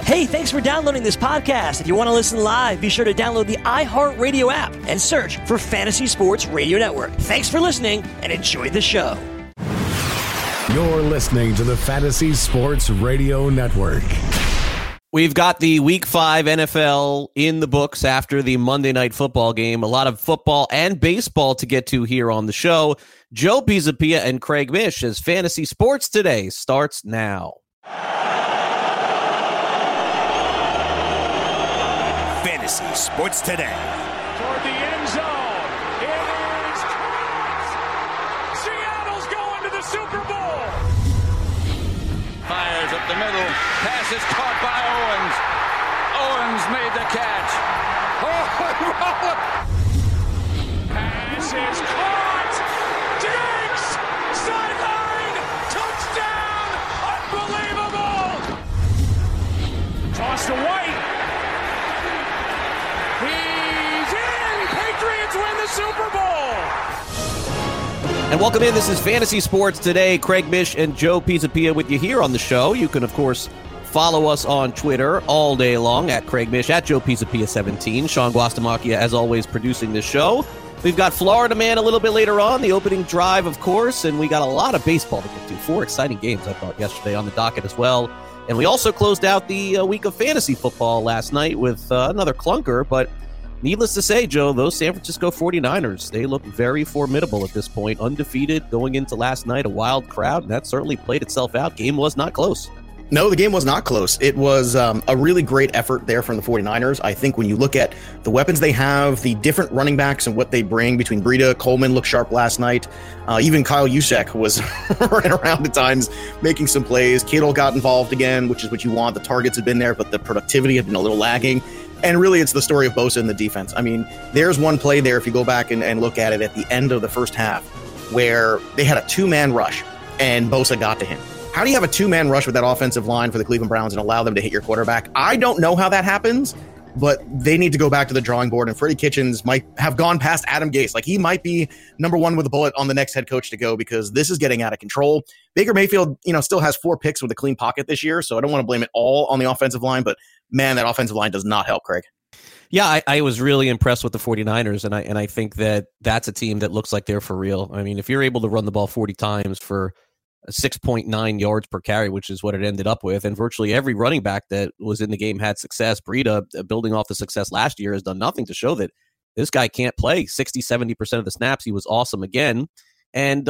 Hey, thanks for downloading this podcast. If you want to listen live, be sure to download the iHeartRadio app and search for Fantasy Sports Radio Network. Thanks for listening and enjoy the show. You're listening to the Fantasy Sports Radio Network. We've got the Week 5 NFL in the books after the Monday Night Football game. A lot of football and baseball to get to here on the show. Joe Pisapia and Craig Mish as Fantasy Sports Today starts now. Fantasy Sports Today. Toward the end zone. It is caught. Seattle's going to the Super Bowl. Fires up the middle. Pass is caught by Owens. Owens made the catch. Pass is caught. Diggs. Sideline. Touchdown. Unbelievable. Toss to White. He's in! Patriots win the Super Bowl! And welcome in. This is Fantasy Sports Today. Craig Mish and Joe Pisapia with you here on the show. You can, of course, follow us on Twitter all day long at Craig Mish, at Joe Pisapia 17. Sean Guastamacchia, as always, producing the show. We've got Florida Man a little bit later on, the opening drive, of course, and we got a lot of baseball to get to. 4 exciting games, I thought, yesterday on the docket as well. And we also closed out the week of fantasy football last night with another clunker, but needless to say, Joe, those San Francisco 49ers, they look very formidable at this point, undefeated going into last night, a wild crowd, and that certainly played itself out. Game was not close. No, the game was not close. It was a really great effort there from the 49ers. I think when you look at the weapons they have, the different running backs and what they bring between Breida, Coleman looked sharp last night. Even Kyle Juszczyk was running around at times, making some plays. Kittle got involved again, which is what you want. The targets had been there, but the productivity had been a little lagging. And really, it's the story of Bosa and the defense. I mean, there's one play there, if you go back and look at it at the end of the first half, where they had a 2-man rush, and Bosa got to him. How do you have a 2-man rush with that offensive line for the Cleveland Browns and allow them to hit your quarterback? I don't know how that happens, but they need to go back to the drawing board, and Freddie Kitchens might have gone past Adam Gase. Like, he might be number 1 with a bullet on the next head coach to go, because this is getting out of control. Baker Mayfield, still has 4 picks with a clean pocket this year, so I don't want to blame it all on the offensive line, but man, that offensive line does not help, Craig. Yeah, I was really impressed with the 49ers, and I think that that's a team that looks like they're for real. I mean, if you're able to run the ball 40 times for 6.9 yards per carry, which is what it ended up with, and virtually every running back that was in the game had success. Breida, building off the success last year, has done nothing to show that this guy can't play 60-70% of the snaps. He was awesome again. And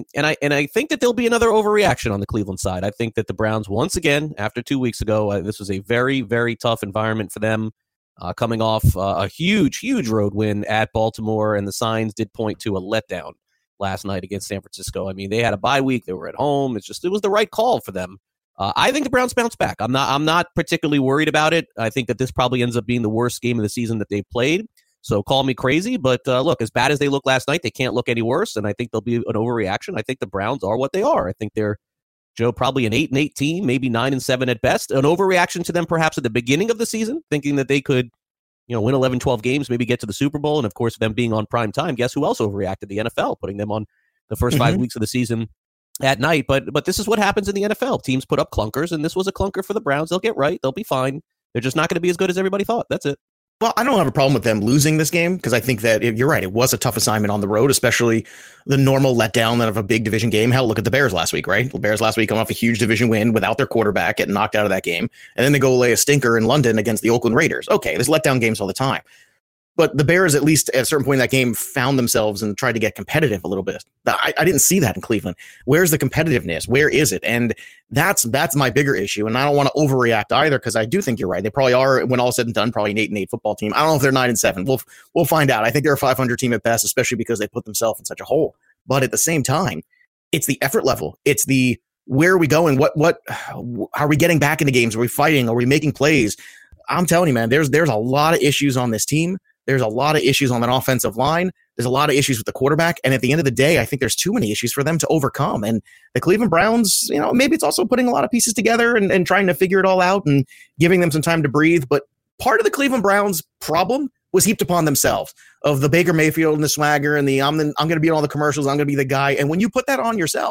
I think that there'll be another overreaction on the Cleveland side. I think that the Browns, once again, after 2 weeks ago, this was a very, very tough environment for them, coming off a huge road win at Baltimore, and the signs did point to a letdown last night against San Francisco. I mean, they had a bye week. They were at home. It was the right call for them. I think the Browns bounce back. I'm not particularly worried about it. I think that this probably ends up being the worst game of the season that they've played. So call me crazy, but look, as bad as they look last night, they can't look any worse, and I think there'll be an overreaction. I think the Browns are what they are. I think they're, Joe, probably an 8-8 team, maybe 9-7 at best. An overreaction to them perhaps at the beginning of the season, thinking that they could, win 11, 12 games, maybe get to the Super Bowl, and of course, them being on prime time. Guess who else overreacted? The NFL, putting them on the first 5 weeks of the season at night. But this is what happens in the NFL. Teams put up clunkers, and this was a clunker for the Browns. They'll get right. They'll be fine. They're just not going to be as good as everybody thought. That's it. Well, I don't have a problem with them losing this game, because I think that you're right. It was a tough assignment on the road, especially the normal letdown of a big division game. Hell, look at the Bears last week, right? The Bears last week come off a huge division win without their quarterback, getting knocked out of that game. And then they go lay a stinker in London against the Oakland Raiders. Okay, there's letdown games all the time. But the Bears, at least at a certain point in that game, found themselves and tried to get competitive a little bit. I didn't see that in Cleveland. Where's the competitiveness? Where is it? And that's my bigger issue. And I don't want to overreact either, because I do think you're right. They probably are, when all said and done, probably an 8-8 football team. I don't know if they're 9-7. We'll find out. I think they're a 500 team at best, especially because they put themselves in such a hole. But at the same time, it's the effort level. It's the, where are we going? What are we getting back into games? Are we fighting? Are we making plays? I'm telling you, man, there's a lot of issues on this team. There's a lot of issues on that offensive line. There's a lot of issues with the quarterback. And at the end of the day, I think there's too many issues for them to overcome. And the Cleveland Browns, maybe it's also putting a lot of pieces together and trying to figure it all out and giving them some time to breathe. But part of the Cleveland Browns problem was heaped upon themselves, of the Baker Mayfield and the swagger and the I'm going to be in all the commercials. I'm going to be the guy. And when you put that on yourself,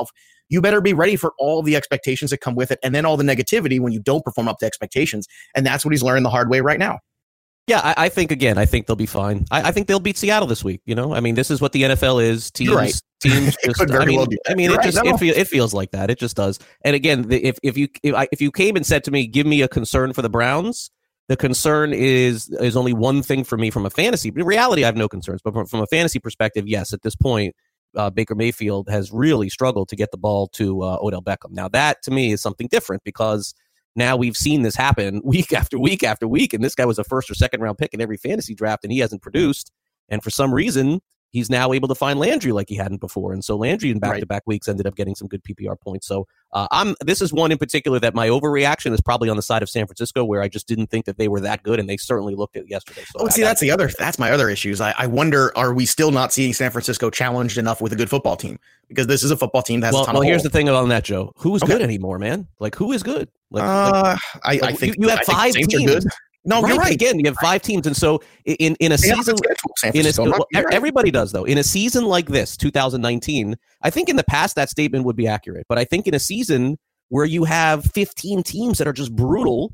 you better be ready for all the expectations that come with it, and then all the negativity when you don't perform up to expectations. And that's what he's learning the hard way right now. Yeah, I think they'll be fine. I think they'll beat Seattle this week. I mean, this is what the NFL is. Teams just. It feels like that. It just does. And again, if you came and said to me, "Give me a concern for the Browns," the concern is only one thing for me from a fantasy. In reality, I have no concerns. But from a fantasy perspective, yes, at this point, Baker Mayfield has really struggled to get the ball to Odell Beckham. Now, that to me is something different because now we've seen this happen week after week after week, and this guy was a first or second round pick in every fantasy draft, and he hasn't produced. And for some reason, he's now able to find Landry like he hadn't before. And so Landry in back-to-back weeks ended up getting some good PPR points. So this is one in particular that my overreaction is probably on the side of San Francisco, where I just didn't think that they were that good, and they certainly looked at it yesterday. So that's my other issues. I wonder, are we still not seeing San Francisco challenged enough with a good football team? Because this is a football team that has a ton of here's the thing about that, Joe. Who is good anymore, man? Like, who is good? I think you have five teams. Are good. No, right. You're right. Again, you have five teams, and so in a season, everybody does though. In a season like this, 2019, I think in the past that statement would be accurate, but I think in a season where you have 15 teams that are just brutal,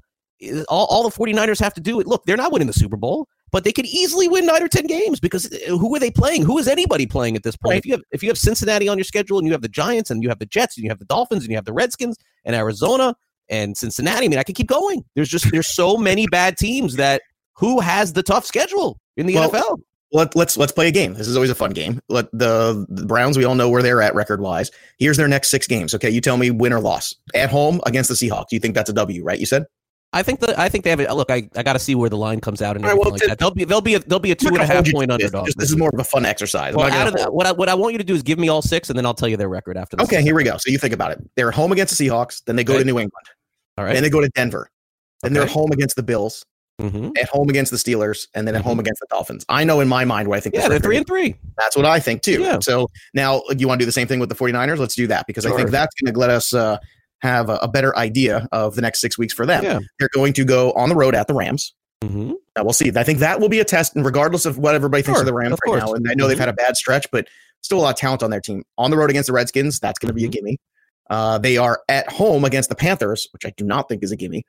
all the 49ers have to do it. Look, they're not winning the Super Bowl, but they could easily win 9 or 10 games because who are they playing? Who is anybody playing at this point? Right. If you have Cincinnati on your schedule, and you have the Giants, and you have the Jets, and you have the Dolphins, and you have the Redskins, and Arizona, and Cincinnati, I mean, I could keep going. There's so many bad teams that who has the tough schedule in the NFL? Let's play a game. This is always a fun game. The Browns, we all know where they're at record wise. Here's their next 6 games. Okay, you tell me win or loss. At home against the Seahawks. You think that's a W, right? You said. I think they have it. Look, I got to see where the line comes out and everything like that. They'll be a 2.5 point underdog. This is more of a fun exercise. Well, what I want you to do is give me all 6, and then I'll tell you their record after this. Okay, here we go. So you think about it. They're home against the Seahawks, then they go to New England. All right. Then they go to Denver. Then they're home against the Bills. At home against the Steelers, and then at home against the Dolphins. I know in my mind where I think. Yeah, they're 3-3. That's what I think too. Yeah. So now you want to do the same thing with the 49ers? Let's do that because I think that's going to let us have a better idea of the next 6 weeks for them. Yeah. They're going to go on the road at the Rams. Now we'll see. I think that will be a test, and regardless of what everybody thinks of the Rams right now, and I know they've had a bad stretch, but still a lot of talent on their team. On the road against the Redskins, that's going to be a gimme. They are at home against the Panthers, which I do not think is a gimme.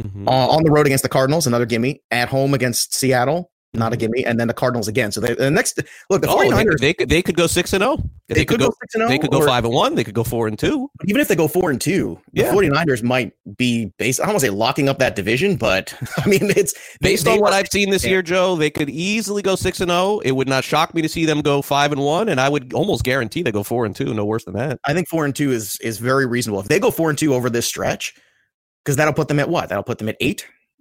On the road against the Cardinals, another gimme. At home against Seattle, not a gimme. And then the Cardinals again. So the next look, the 49ers, they could go 6-0. They could go 6-0. They could go 5-1. They could go 4-2. Even if they go 4-2, the 49ers might be based. I don't want to say locking up that division, but I mean it's based on what I've seen this year, Joe. They could easily go 6-0. It would not shock me to see them go 5-1, and I would almost guarantee they go 4-2. No worse than that. I think 4-2 is very reasonable. If they go 4-2 over this stretch. Because that'll put them at what? That'll put them at 8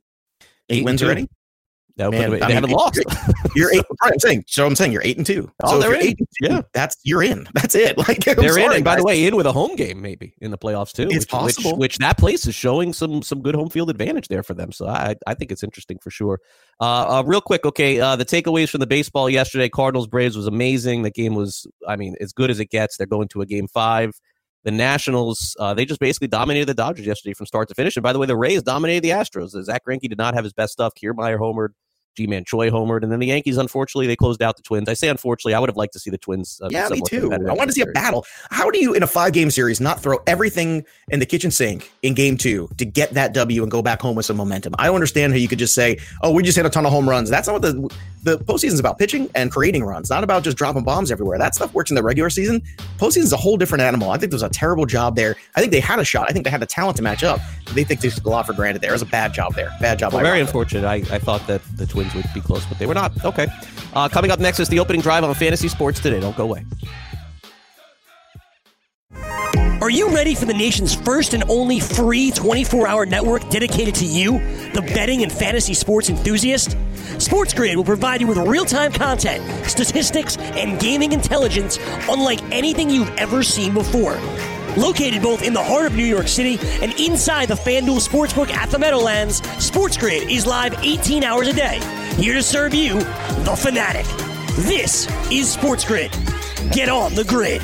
wins already. They haven't lost. You're 8. I'm saying you're 8-2. So they're 8-2. Yeah, you're in. That's it. Like they're in. And by the way, in with a home game maybe in the playoffs too. It's possible. Which that place is showing some good home field advantage there for them. So I think it's interesting for sure. Real quick, okay. The takeaways from the baseball yesterday: Cardinals Braves was amazing. The game was, I mean, as good as it gets. They're going to a game 5. The Nationals, they just basically dominated the Dodgers yesterday from start to finish. And by the way, the Rays dominated the Astros. Zach Greinke did not have his best stuff. Kiermaier homered. G-Man Choi homered. And then the Yankees, unfortunately, they closed out the Twins. I say unfortunately, I would have liked to see the Twins. Yeah, me too. I wanted to see a battle. How do you, in a 5-game series, not throw everything in the kitchen sink in game 2 to get that W and go back home with some momentum? I don't understand how you could just say, oh, we just hit a ton of home runs. That's not what the postseason is about. Pitching and creating runs, not about just dropping bombs everywhere. That stuff works in the regular season. Postseason is a whole different animal. I think there was a terrible job there. I think they had a shot. I think they had the talent to match up. They think they took a lot for granted there. It was a bad job there. Bad job. Well, very unfortunate. I thought that the Twins would be close, but they were not. Okay. Coming up next is the opening drive on Fantasy Sports Today. Don't go away. Are you ready for the nation's first and only free 24-hour network dedicated to you, the betting and fantasy sports enthusiast? SportsGrid will provide you with real-time content, statistics, and gaming intelligence unlike anything you've ever seen before. Located both in the heart of New York City and inside the FanDuel Sportsbook at the Meadowlands, SportsGrid is live 18 hours a day, here to serve you, the fanatic. This is SportsGrid. Get on the grid.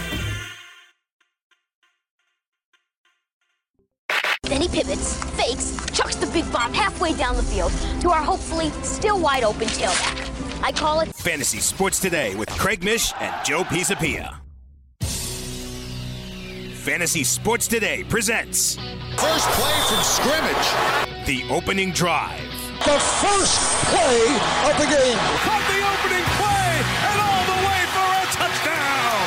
Then he pivots, fakes, chucks the big bomb halfway down the field to our hopefully still wide open tailback. I call it Fantasy Sports Today with Craig Mish and Joe Pisapia. Fantasy Sports Today presents First play from scrimmage. The Opening Drive. The first play of the game. Caught the opening play and all the way for a touchdown.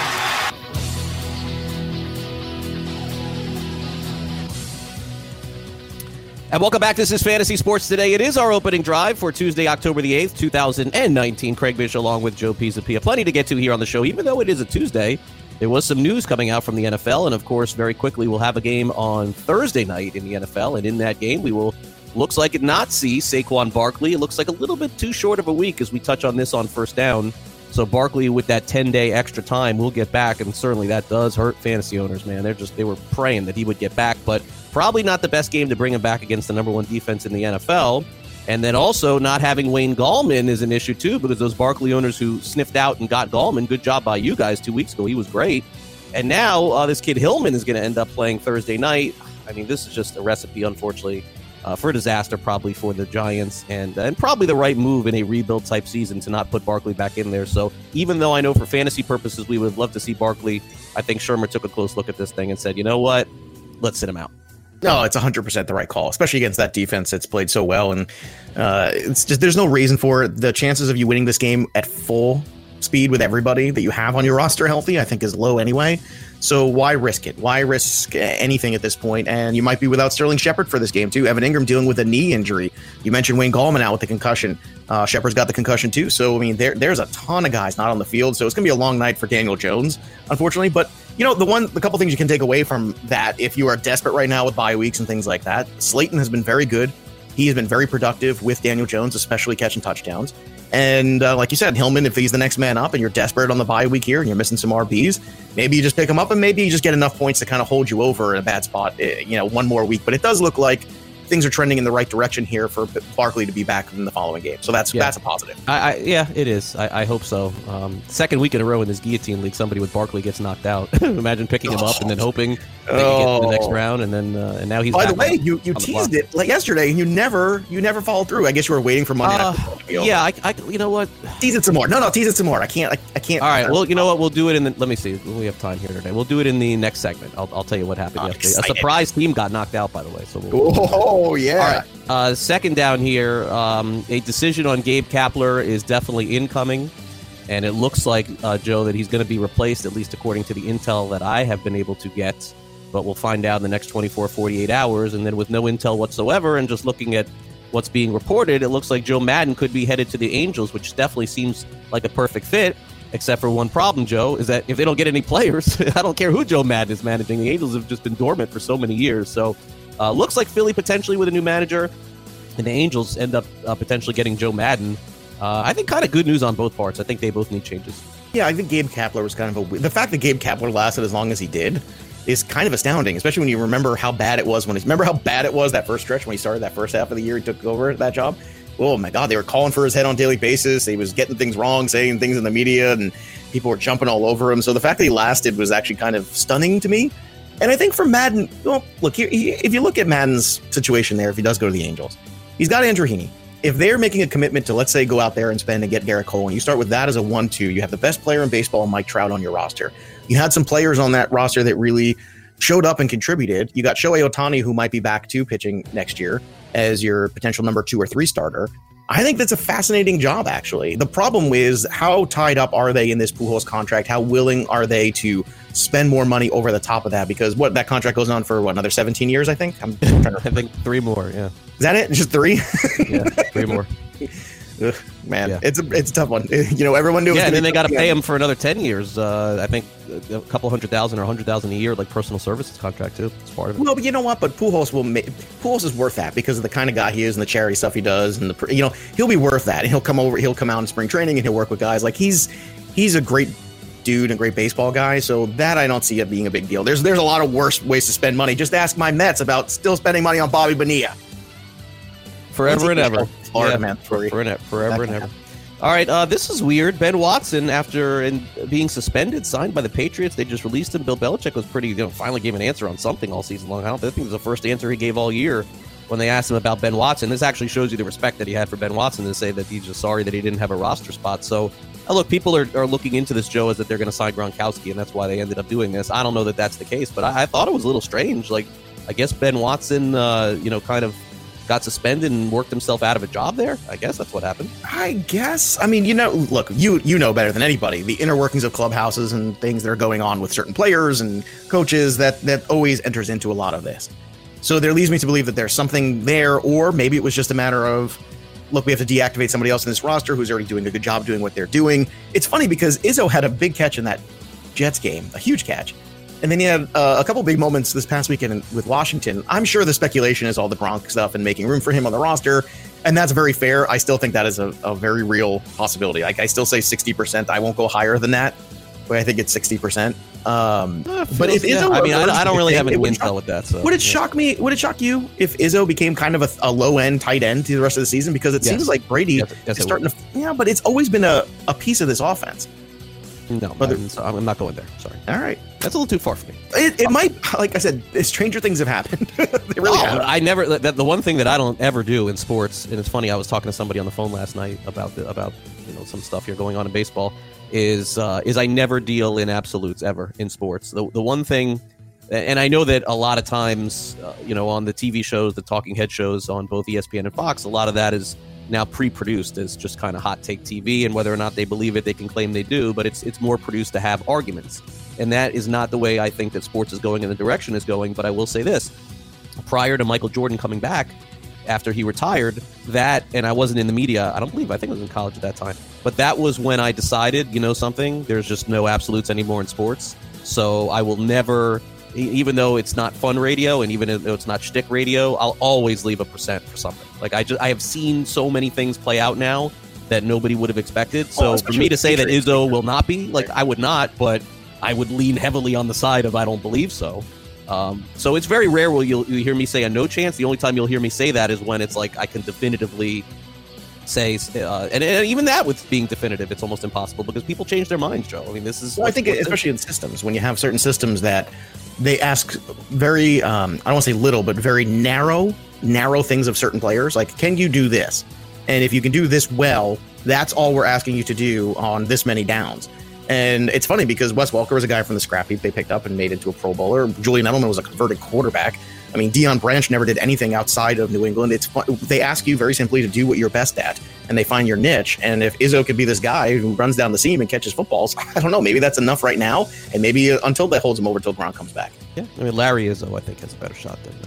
And welcome back. This is Fantasy Sports Today. It is our opening drive for Tuesday, October the 8th, 2019. Craig Bish along with Joe Pisapia. Plenty to get to here on the show, even though it is a Tuesday. There was some news coming out from the NFL, and of course, very quickly, we'll have a game on Thursday night in the NFL, and in that game, we will, looks like, not see Saquon Barkley. It looks like a little bit too short of a week as we touch on this on First Down. So Barkley, with that 10-day extra time, will get back, and certainly that does hurt fantasy owners, man. They were praying that he would get back, but probably not the best game to bring him back against the number one defense in the NFL. And then also not having Wayne Gallman is an issue too, because those Barkley owners who sniffed out and got Gallman, good job by you guys 2 weeks ago. He was great. And now this kid Hillman is going to end up playing Thursday night. I mean, this is just a recipe, unfortunately, for disaster probably for the Giants, and probably the right move in a rebuild type season to not put Barkley back in there. So even though I know for fantasy purposes we would love to see Barkley, I think Shermer took a close look at this thing and said, you know what, let's sit him out. No, it's 100% the right call, especially against that defense that's played so well. And it's just, there's no reason for it. The chances of you winning this game at full speed with everybody that you have on your roster healthy, I think, is low anyway. So why risk it? Why risk anything at this point? And you might be without Sterling Shepard for this game too. Evan Ingram dealing with a knee injury. You mentioned Wayne Gallman out with the concussion. Shepard's got the concussion too. So I mean, there's a ton of guys not on the field. So it's gonna be a long night for Daniel Jones, unfortunately. But you know, the couple things you can take away from that, if you are desperate right now with bye weeks and things like that, Slayton has been very good. He has been very productive with Daniel Jones, especially catching touchdowns. And like you said, Hillman, if he's the next man up and you're desperate on the bye week here and you're missing some RBs, maybe you just pick him up and maybe you just get enough points to kind of hold you over in a bad spot, one more week. But it does look like things are trending in the right direction here for Barkley to be back in the following game. So that's a positive. Yeah, it is. I hope so. Second week in a row in this guillotine league, somebody with Barkley gets knocked out. Imagine picking him up and then hoping that you get to the next round, and then and now he's. By the way, you teased it like yesterday, and you never followed through. I guess you were waiting for Monday Night Football. Yeah, I you know what? Tease it some more. No, tease it some more. I can't. All right. Well, you know what? We'll do it in the. Let me see. We have time here today. We'll do it in the next segment. I'll tell you what happened yesterday. Excited. A surprise team got knocked out, by the way. So. Oh yeah. All right. Second down here, a decision on Gabe Kapler is definitely incoming, and it looks like, Joe, that he's going to be replaced, at least according to the intel that I have been able to get, but we'll find out in the next 24, 48 hours, and then with no intel whatsoever, and just looking at what's being reported, it looks like Joe Madden could be headed to the Angels, which definitely seems like a perfect fit, except for one problem, Joe, is that if they don't get any players, I don't care who Joe Madden is managing, the Angels have just been dormant for so many years, so looks like Philly potentially with a new manager, and the Angels end up potentially getting Joe Madden. I think kind of good news on both parts. I think they both need changes. Yeah, I think Gabe Kapler was kind of the fact that Gabe Kapler lasted as long as he did is kind of astounding, especially when you remember how bad it was that first stretch when he started that first half of the year he took over that job. Oh my God, they were calling for his head on a daily basis. He was getting things wrong, saying things in the media, and people were jumping all over him. So the fact that he lasted was actually kind of stunning to me. And I think for Madden, well, look, if you look at Madden's situation there, if he does go to the Angels, he's got Andrew Heaney. If they're making a commitment to, let's say, go out there and spend and get Garrett Cole, and you start with that as a 1-2, you have the best player in baseball, Mike Trout, on your roster. You had some players on that roster that really showed up and contributed. You got Shohei Ohtani, who might be back too pitching next year as your potential number 2 or 3 starter. I think that's a fascinating job, actually. The problem is, how tied up are they in this Pujols contract? How willing are they to spend more money over the top of that? Because that contract goes on for another 17 years, I think? I think 3 more, yeah. Is that it? Just 3? Yeah, 3 more. Ugh, man, yeah. It's a tough one. Everyone knew. Yeah, and then they got to pay him for another 10 years. I think a couple $100,000 or $100,000 a year, like personal services contract too. It's part of it. Well, but you know what? But Pujols is worth that because of the kind of guy he is and the charity stuff he does, and he'll be worth that. And he'll come out in spring training and he'll work with guys like he's a great dude and great baseball guy. So that I don't see it being a big deal. There's a lot of worse ways to spend money. Just ask my Mets about still spending money on Bobby Bonilla. Forever and ever. Florida man. Forever and ever. All right, this is weird. Ben Watson, after being suspended, signed by the Patriots, they just released him. Bill Belichick was finally gave an answer on something all season long. I don't think it was the first answer he gave all year when they asked him about Ben Watson. This actually shows you the respect that he had for Ben Watson to say that he's just sorry that he didn't have a roster spot. So Look, people are looking into this, Joe, as that they're going to sign Gronkowski, and that's why they ended up doing this. I don't know that that's the case, but I thought it was a little strange. Like, I guess Ben Watson, kind of got suspended and worked himself out of a job there. I guess that's what happened. I guess. I mean, look, you know better than anybody the inner workings of clubhouses and things that are going on with certain players and coaches that always enters into a lot of this. So there leads me to believe that there's something there, or maybe it was just a matter of, look, we have to deactivate somebody else in this roster who's already doing a good job doing what they're doing. It's funny because Izzo had a big catch in that Jets game, a huge catch. And then he had a couple big moments this past weekend with Washington. I'm sure the speculation is all the Gronk stuff and making room for him on the roster. And that's very fair. I still think that is a very real possibility. Like, I still say 60%. I won't go higher than that, but I think it's 60%. But if Izzo, I don't really have any intel with that. So would it shock me? Would it shock you if Izzo became kind of a low end tight end to the rest of the season? Because it seems like Brady is starting to. Yeah, but it's always been a piece of this offense. No, I'm not going there. Sorry. All right. That's a little too far for me. It might, like I said, stranger things have happened. They really have. I never. The one thing that I don't ever do in sports, and it's funny, I was talking to somebody on the phone last night about some stuff here going on in baseball, is I never deal in absolutes ever in sports. The one thing, and I know that a lot of times, on the TV shows, the talking head shows on both ESPN and Fox, a lot of that is now pre-produced as just kind of hot take TV, and whether or not they believe it, they can claim they do, but it's more produced to have arguments. And that is not the way I think that sports is going in the direction it's going. But I will say this, prior to Michael Jordan coming back after he retired, and I wasn't in the media, I think I was in college at that time, but that was when I decided, something, there's just no absolutes anymore in sports. So I will never, even though it's not fun radio and even though it's not shtick radio, I'll always leave a percent for something. Like, I have seen so many things play out now that nobody would have expected. So for me to say that Izzo will not be, like, I would not, but I would lean heavily on the side of I don't believe so. So it's very rare you'll hear me say a no chance. The only time you'll hear me say that is when it's like I can definitively say, and even that with being definitive, it's almost impossible because people change their minds, Joe. I mean, this is. Well, I think especially in systems, when you have certain systems that they ask very, I don't want to say little, but very narrow things of certain players. Like, can you do this? And if you can do this well, that's all we're asking you to do on this many downs. And it's funny because Wes Welker was a guy from the scrap heap they picked up and made into a Pro Bowler. Julian Edelman was a converted quarterback. I mean, Deion Branch never did anything outside of New England. It's fun. They ask you very simply to do what you're best at, and they find your niche. And if Izzo could be this guy who runs down the seam and catches footballs, I don't know. Maybe that's enough right now, and maybe until that holds him over until Gronk comes back. Yeah, I mean, Larry Izzo, I think, has a better shot than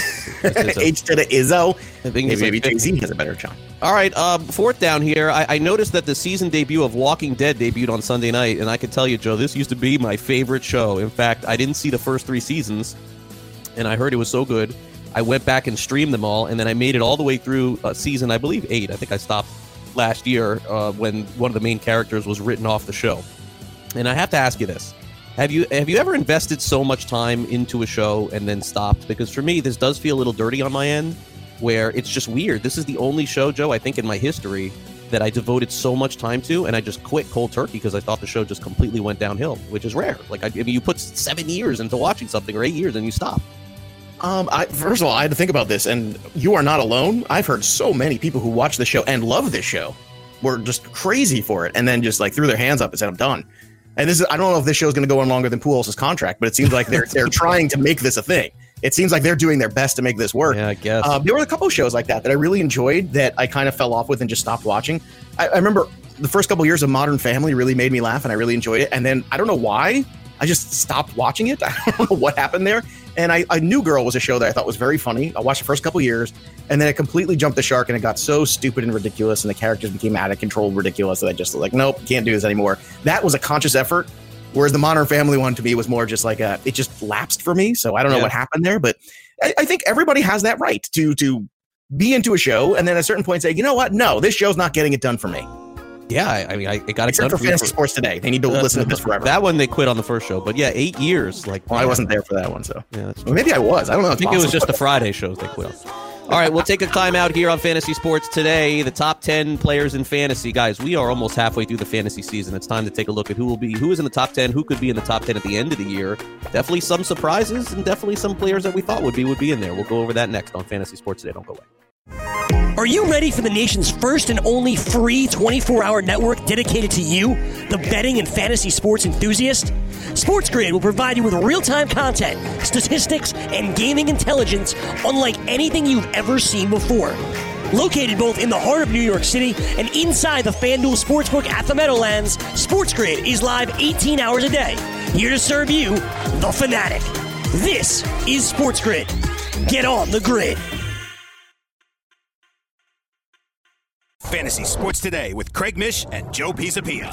H to the Izzo. I think maybe Jay-Z has a better shot. All right, fourth down here. I noticed that the season debut of Walking Dead debuted on Sunday night, and I can tell you, Joe, this used to be my favorite show. In fact, I didn't see the first 3 seasons, and I heard it was so good. I went back and streamed them all, and then I made it all the way through season, I believe, 8. I think I stopped last year when one of the main characters was written off the show. And I have to ask you this. Have you ever invested so much time into a show and then stopped? Because for me, this does feel a little dirty on my end, where it's just weird. This is the only show, Joe, I think in my history that I devoted so much time to, and I just quit cold turkey because I thought the show just completely went downhill, which is rare. Like, I mean, you put 7 years into watching something, or 8 years, and you stop. First of all, I had to think about this, and you are not alone. I've heard so many people who watch the show and love this show were just crazy for it, and then just like threw their hands up and said, "I'm done." And I don't know if this show is going to go on longer than Pujols' contract, but it seems like they're trying to make this a thing. It seems like they're doing their best to make this work. Yeah, I guess. There were a couple of shows like that I really enjoyed that I kind of fell off with and just stopped watching. I remember the first couple of years of Modern Family really made me laugh, and I really enjoyed it. And then I don't know why, I just stopped watching it. I don't know what happened there. And I New Girl was a show that I thought was very funny. I watched the first couple of years, and then it completely jumped the shark, and it got so stupid and ridiculous, and the characters became out of control, ridiculous, that I just was like, nope, can't do this anymore. That was a conscious effort. Whereas the Modern Family one to me was more just like it just lapsed for me. So I don't know what happened there, but I think everybody has that right to be into a show and then at a certain point say, you know what? No, this show's not getting it done for me. Yeah, I mean, I got it done for Fantasy Sports Today. They need to listen to this forever. That one they quit on the first show, but yeah, 8 years. Like, I wasn't there for that one, so maybe I was. I don't know. I think it was just the Friday shows they quit on. All right, we'll take a time out here on Fantasy Sports Today. The top 10 players in fantasy. Guys, we are almost halfway through the fantasy season. It's time to take a look at who is in the top 10, who could be in the top 10 at the end of the year. Definitely some surprises and definitely some players that we thought would be in there. We'll go over that next on Fantasy Sports Today. Don't go away. Are you ready for the nation's first and only free 24-hour network dedicated to you, the betting and fantasy sports enthusiast? SportsGrid will provide you with real-time content, statistics, and gaming intelligence unlike anything you've ever seen before. Located both in the heart of New York City and inside the FanDuel Sportsbook at the Meadowlands, SportsGrid is live 18 hours a day, here to serve you, the fanatic. This is SportsGrid. Get on the grid. Fantasy Sports Today with Craig Mish and Joe Pisapia.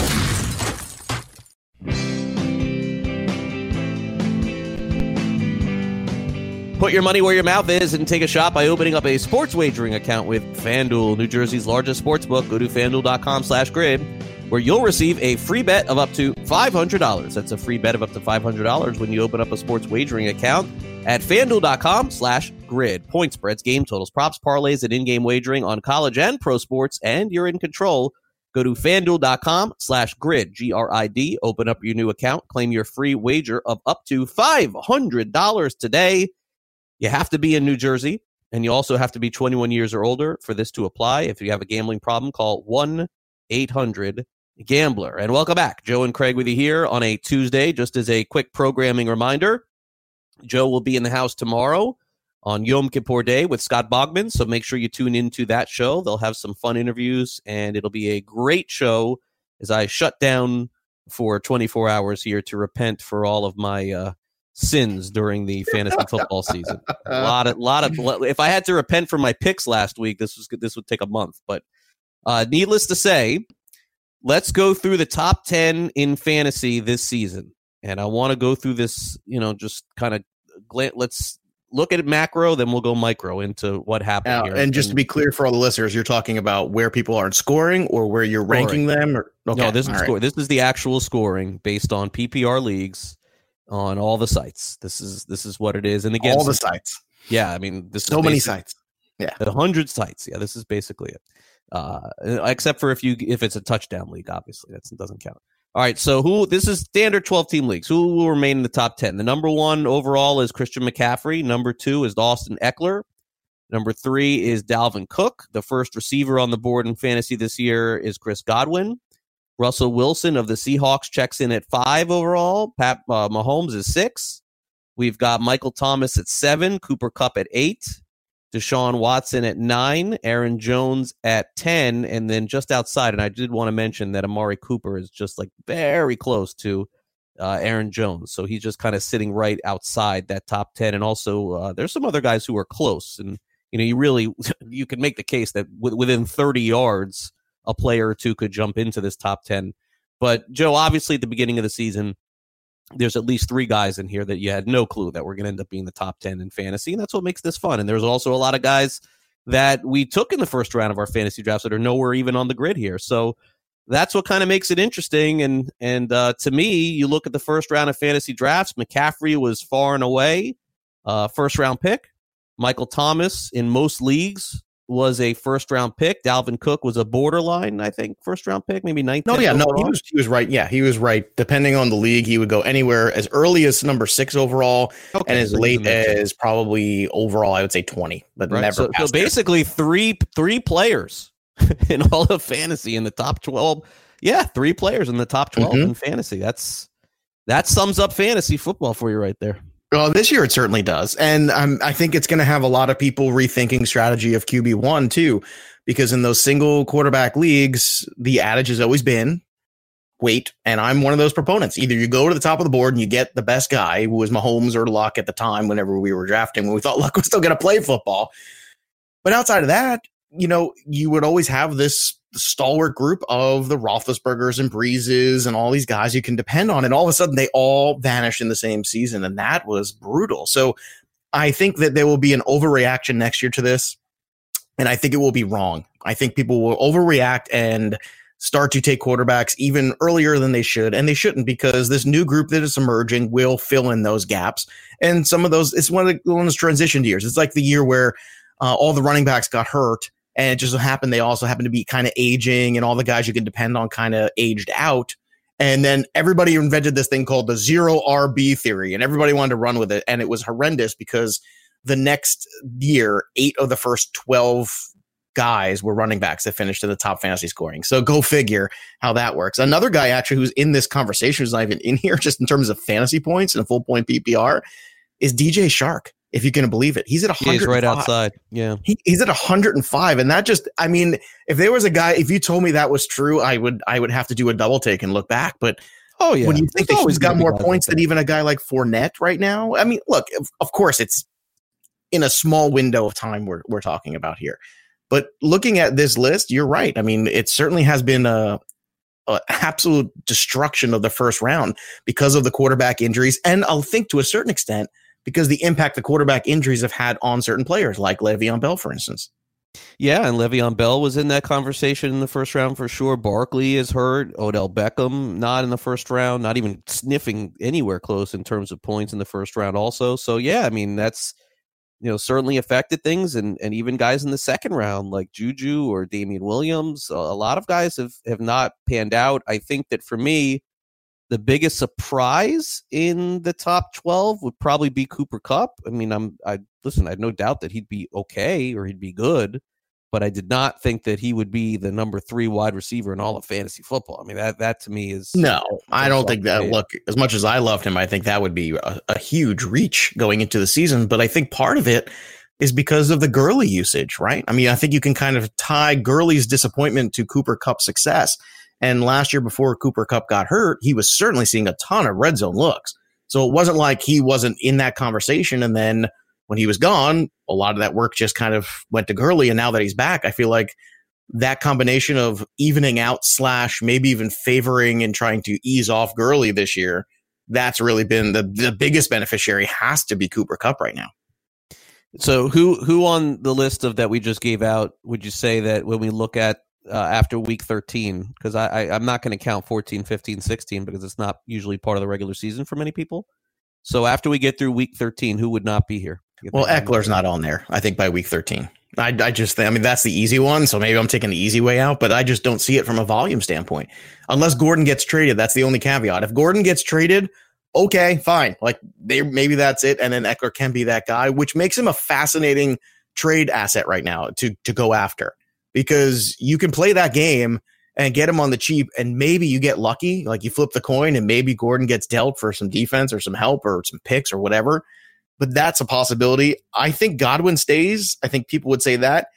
Put your money where your mouth is and take a shot by opening up a sports wagering account with FanDuel, New Jersey's largest sportsbook. Go to FanDuel.com/grid, where you'll receive a free bet of up to $500. That's a free bet of up to $500 when you open up a sports wagering account at FanDuel.com/grid. Point spreads, game totals, props, parlays, and in-game wagering on college and pro sports, and you're in control. Go to FanDuel.com/grid, GRID. Open up your new account. Claim your free wager of up to $500 today. You have to be in New Jersey, and you also have to be 21 years or older for this to apply. If you have a gambling problem, call 1-800-GAMBLER. And welcome back. Joe and Craig with you here on a Tuesday. Just as a quick programming reminder, Joe will be in the house tomorrow on Yom Kippur Day with Scott Bogman, so make sure you tune into that show. They'll have some fun interviews, and it'll be a great show as I shut down for 24 hours here to repent for all of my sins during the fantasy football season. A lot of. If I had to repent for my picks last week, this would take a month. But needless to say, let's go through the top 10 in fantasy this season, and I want to go through this. Just kind of let's look at it macro, then we'll go micro into what happened here. And just to be clear for all the listeners, you're talking about where people aren't scoring or where you're ranking them. Okay. No, this is score. This is the actual scoring based on PPR leagues. On all the sites. This is what it is. And again, all the sites. Yeah, I mean, this so many sites. Yeah. 100 sites. Yeah, this is basically it. Except for if it's a touchdown league, obviously. That doesn't count. All right, so this is standard 12-team leagues. Who will remain in the top 10? The number 1 overall is Christian McCaffrey. Number 2 is Austin Eckler. Number 3 is Dalvin Cook. The first receiver on the board in fantasy this year is Chris Godwin. Russell Wilson of the Seahawks checks in at 5 overall. Pat Mahomes is 6. We've got Michael Thomas at 7. Cooper Kupp at 8. Deshaun Watson at 9. Aaron Jones at 10. And then just outside, and I did want to mention that Amari Cooper is just like very close to Aaron Jones. So he's just kind of sitting right outside that top 10. And also there's some other guys who are close. And, you can make the case that within 30 yards, a player or two could jump into this top 10. But, Joe, obviously at the beginning of the season, there's at least 3 guys in here that you had no clue that were going to end up being the top 10 in fantasy, and that's what makes this fun. And there's also a lot of guys that we took in the first round of our fantasy drafts that are nowhere even on the grid here. So that's what kind of makes it interesting. And to me, you look at the first round of fantasy drafts, McCaffrey was far and away first-round pick. Michael Thomas in most leagues was a first-round pick. Dalvin Cook was a borderline, I think, first-round pick, maybe 19th. No, yeah, overall. No, he was right. Yeah, he was right. Depending on the league, he would go anywhere as early as number 6 overall, and as late as probably overall, I would say 20, but right. never past. So basically, three players in all of fantasy in the top 12. Yeah, 3 players in the top 12 in fantasy. That sums up fantasy football for you right there. Well, this year it certainly does. And I think it's going to have a lot of people rethinking strategy of QB1 too, because in those single quarterback leagues, the adage has always been wait. And I'm one of those proponents. Either you go to the top of the board and you get the best guy, who was Mahomes or Luck at the time, whenever we were drafting, when we thought Luck was still going to play football. But outside of that, you would always have this stalwart group of the Roethlisbergers and Breezes and all these guys you can depend on. And all of a sudden they all vanish in the same season. And that was brutal. So I think that there will be an overreaction next year to this. And I think it will be wrong. I think people will overreact and start to take quarterbacks even earlier than they should. And they shouldn't, because this new group that is emerging will fill in those gaps. And some of those, it's one of those transition years. It's like the year where all the running backs got hurt. And it just so happened they also happen to be kind of aging, and all the guys you can depend on kind of aged out. And then everybody invented this thing called the 0 RB theory, and everybody wanted to run with it. And it was horrendous because the next year, 8 of the first 12 guys were running backs that finished in the top fantasy scoring. So go figure how that works. Another guy actually who's in this conversation, who's not even in here, just in terms of fantasy points and full point PPR, is DJ Shark. If you can believe it, he's at 105. He's right outside. Yeah, he's at 105, and that just, I mean, if there was a guy, if you told me that was true, I would have to do a double take and look back. But oh yeah, when you think that he's got more points than even a guy like Fournette right now, I mean, look, of course, it's in a small window of time we're talking about here. But looking at this list, you're right. I mean, it certainly has been a absolute destruction of the first round because of the quarterback injuries, and I'll think to a certain extent, because the impact the quarterback injuries have had on certain players, like Le'Veon Bell, for instance. Yeah, and Le'Veon Bell was in that conversation in the first round for sure. Barkley is hurt. Odell Beckham not in the first round, not even sniffing anywhere close in terms of points in the first round also. So, yeah, I mean, that's, certainly affected things. And even guys in the second round like Juju or Damian Williams, a lot of guys have not panned out. I think that for me, the biggest surprise in the top 12 would probably be Cooper Kupp. I mean, I had no doubt that he'd be okay or he'd be good, but I did not think that he would be the number 3 wide receiver in all of fantasy football. I mean, that to me is no. I don't think that. Look, as much as I loved him, I think that would be a huge reach going into the season. But I think part of it is because of the Gurley usage, right? I mean, I think you can kind of tie Gurley's disappointment to Cooper Kupp's success. And last year, before Cooper Kupp got hurt, he was certainly seeing a ton of red zone looks. So it wasn't like he wasn't in that conversation. And then when he was gone, a lot of that work just kind of went to Gurley. And now that he's back, I feel like that combination of evening out / maybe even favoring and trying to ease off Gurley this year, that's really been the biggest beneficiary has to be Cooper Kupp right now. So who on the list of that we just gave out would you say that when we look at after week 13, because I'm not going to count 14, 15, 16 because it's not usually part of the regular season for many people. So after we get through week 13, who would not be here? Well, Eckler's not on there, I think, by week 13. I just think, I mean, that's the easy one. So maybe I'm taking the easy way out, but I just don't see it from a volume standpoint. Unless Gordon gets traded, that's the only caveat. If Gordon gets traded, okay, fine. Like maybe that's it. And then Eckler can be that guy, which makes him a fascinating trade asset right now to go after. Because you can play that game and get him on the cheap, and maybe you get lucky, like you flip the coin, and maybe Gordon gets dealt for some defense or some help or some picks or whatever. But that's a possibility. I think Godwin stays. I think people would say that.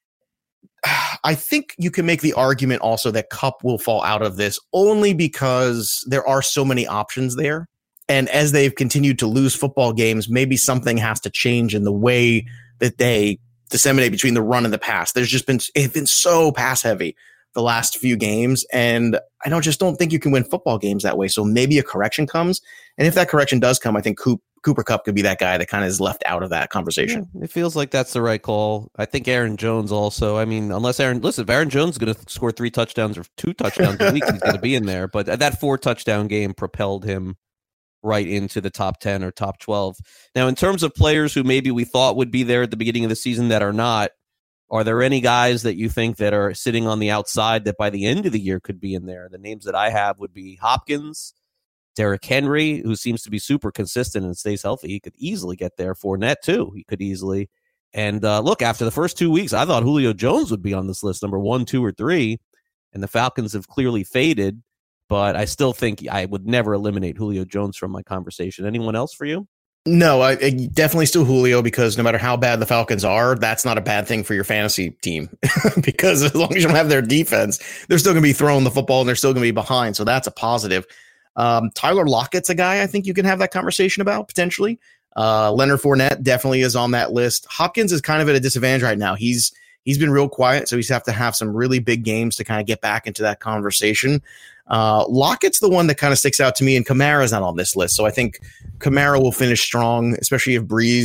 I think you can make the argument also that Kupp will fall out of this only because there are so many options there. And as they've continued to lose football games, maybe something has to change in the way that they disseminate between the run and the pass. It's been so pass heavy the last few games. And I don't think you can win football games that way. So maybe a correction comes. And if that correction does come, I think Cooper Kupp could be that guy that kind of is left out of that conversation. Yeah, it feels like that's the right call. I think Aaron Jones also, I mean, if Aaron Jones is going to score 3 touchdowns or 2 touchdowns a week, he's going to be in there. But that 4 touchdown game propelled him right into the top 10 or top 12. Now, in terms of players who maybe we thought would be there at the beginning of the season that are not, are there any guys that you think that are sitting on the outside that by the end of the year could be in there? The names that I have would be Hopkins, Derrick Henry, who seems to be super consistent and stays healthy. He could easily get there. Fournette, too. He could easily. And look, after the first 2 weeks, I thought Julio Jones would be on this list, number 1, 2, or 3. And the Falcons have clearly faded. But I still think I would never eliminate Julio Jones from my conversation. Anyone else for you? No, I definitely still Julio, because no matter how bad the Falcons are, that's not a bad thing for your fantasy team. Because as long as you don't have their defense, they're still going to be throwing the football and they're still going to be behind. So that's a positive. Tyler Lockett's a guy I think you can have that conversation about potentially. Leonard Fournette definitely is on that list. Hopkins is kind of at a disadvantage right now. He's been real quiet, so he's have to have some really big games to kind of get back into that conversation. Lockett's the one that kind of sticks out to me, and Kamara's not on this list. So I think Kamara will finish strong, especially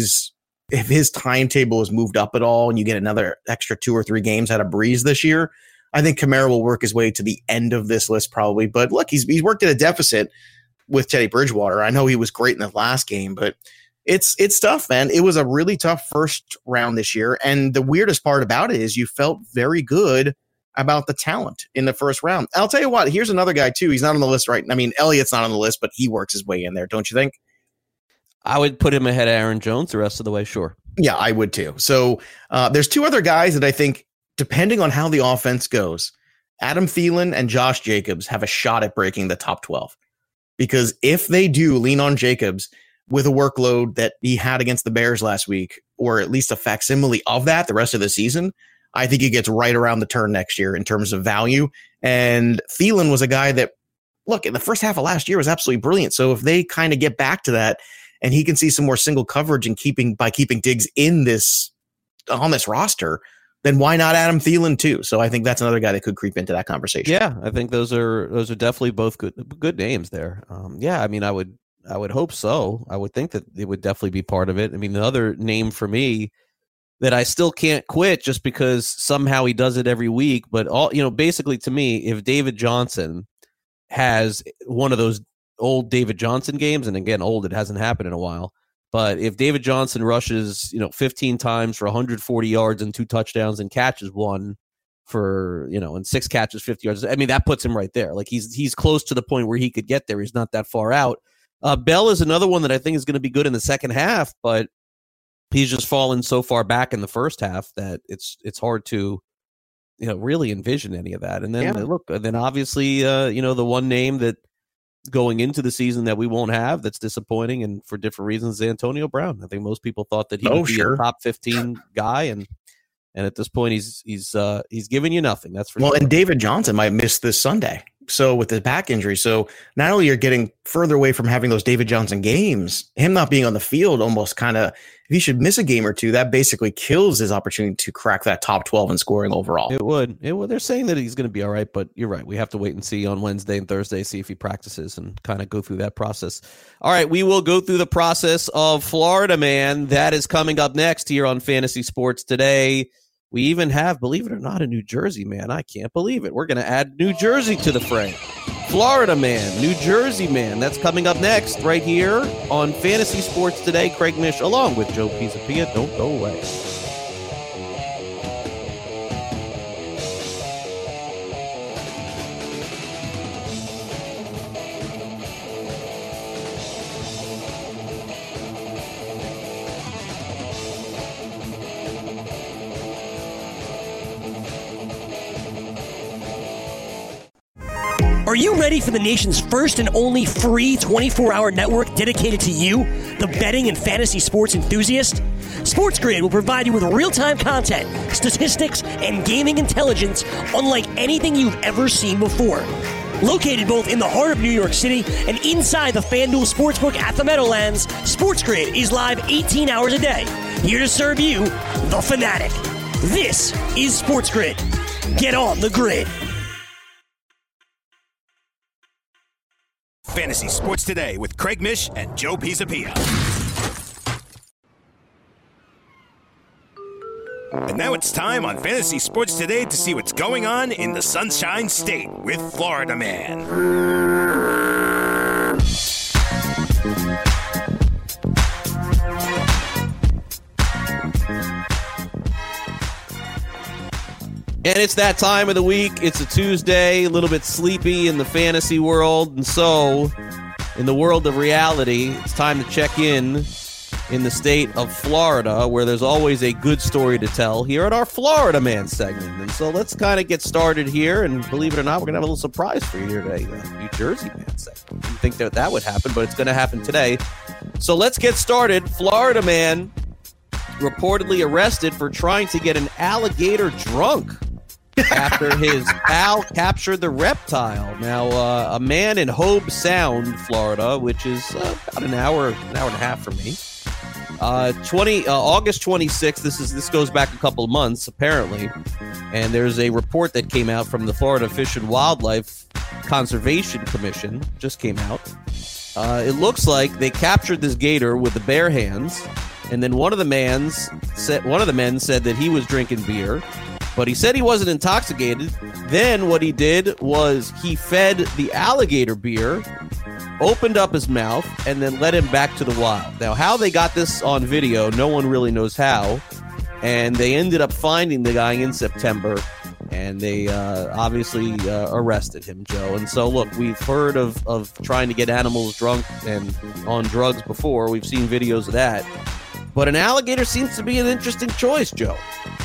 if his timetable is moved up at all and you get another extra 2 or 3 games out of Breeze this year. I think Kamara will work his way to the end of this list probably. But look, he's worked at a deficit with Teddy Bridgewater. I know he was great in the last game, but it's tough, man. It was a really tough first round this year. And the weirdest part about it is you felt very good about the talent in the first round. I'll tell you what, here's another guy too. He's not on the list, right? I mean, Elliott's not on the list, but he works his way in there. Don't you think? I would put him ahead of Aaron Jones the rest of the way. Sure. Yeah, I would too. So there's two other guys that I think, depending on how the offense goes, Adam Thielen and Josh Jacobs have a shot at breaking the top 12. Because if they do lean on Jacobs with a workload that he had against the Bears last week, or at least a facsimile of that the rest of the season, I think he gets right around the turn next year in terms of value. And Thielen was a guy that, look, in the first half of last year was absolutely brilliant. So if they kind of get back to that and he can see some more single coverage and keeping Diggs in this on this roster, then why not Adam Thielen too? So I think that's another guy that could creep into that conversation. Yeah, I think those are definitely both good names there. Yeah, I mean, I would hope so. I would think that it would definitely be part of it. I mean, the other name for me that I still can't quit just because somehow he does it every week, but basically to me, if David Johnson has one of those old David Johnson games, and again, old, it hasn't happened in a while, but if David Johnson rushes, 15 times for 140 yards and 2 touchdowns and catches one for, and 6 catches, 50 yards, I mean, that puts him right there. Like he's close to the point where he could get there. He's not that far out. Bell is another one that I think is going to be good in the second half, but he's just fallen so far back in the first half that it's hard to, really envision any of that. And then then obviously, the one name that going into the season that we won't have, that's disappointing and for different reasons, is Antonio Brown. I think most people thought that he would be a top 15 guy, and at this point he's giving you nothing. That's for sure. And David Johnson might miss this Sunday. So with his back injury, so not only you're getting further away from having those David Johnson games, him not being on the field almost kind of, if he should miss a game or two, that basically kills his opportunity to crack that top 12 in scoring overall. It would. They're saying that he's going to be all right, but you're right. We have to wait and see on Wednesday and Thursday, see if he practices and kind of go through that process. All right, we will go through the process of Florida Man. That is coming up next here on Fantasy Sports Today. We even have, believe it or not, a New Jersey man. I can't believe it. We're going to add New Jersey to the fray. Florida man, New Jersey man. That's coming up next right here on Fantasy Sports Today. Craig Mish along with Joe Pisapia. Don't go away. Are you ready for the nation's first and only free 24-hour network dedicated to you, the betting and fantasy sports enthusiast? SportsGrid will provide you with real-time content, statistics, and gaming intelligence unlike anything you've ever seen before. Located both in the heart of New York City and inside the FanDuel Sportsbook at the Meadowlands, SportsGrid is live 18 hours a day, here to serve you, the fanatic. This is SportsGrid. Get on the grid. Fantasy Sports Today with Craig Mish and Joe Pisapia. And now it's time on Fantasy Sports Today to see what's going on in the Sunshine State with Florida Man. And it's that time of the week. It's a Tuesday, a little bit sleepy in the fantasy world. And so, in the world of reality, it's time to check in the state of Florida, where there's always a good story to tell here at our Florida Man segment. And so let's kind of get started here. And believe it or not, we're going to have a little surprise for you here today, the New Jersey Man segment. Didn't think that would happen, but it's going to happen today. So let's get started. Florida Man reportedly arrested for trying to get an alligator drunk after his pal captured the reptile. Now, a man in Hobe Sound, Florida, which is about an hour and a half from me. August 26th. This goes back a couple of months, apparently. And there's a report that came out from the Florida Fish and Wildlife Conservation Commission. Just came out. It looks like they captured this gator with the bare hands, and then one of the men said that he was drinking beer. But he said he wasn't intoxicated. Then what he did was he fed the alligator beer, opened up his mouth, and then led him back to the wild. Now, how they got this on video, no one really knows how. And they ended up finding the guy in September, and they obviously arrested him, Joe. And so, look, we've heard of trying to get animals drunk and on drugs before. We've seen videos of that. But an alligator seems to be an interesting choice, Joe.